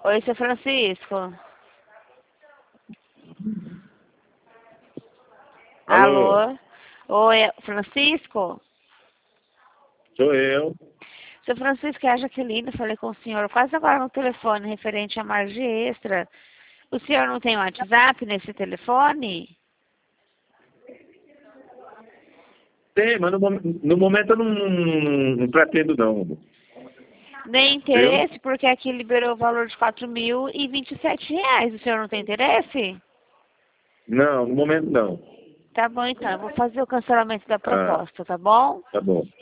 Oi, seu Francisco. Alô, Alô? Oi, Francisco? sou eu. Seu Francisco, é a Jaqueline, falei com o senhor quase agora no telefone, referente à margem extra. O senhor não tem WhatsApp nesse telefone? Tem, mas no momento eu não pretendo não. Nem Viu? interesse, porque aqui liberou o valor de R$ 4.027. O senhor não tem interesse? Não, no momento não. Tá bom, então. Eu vou fazer o cancelamento da Ah, proposta, tá bom? tá bom.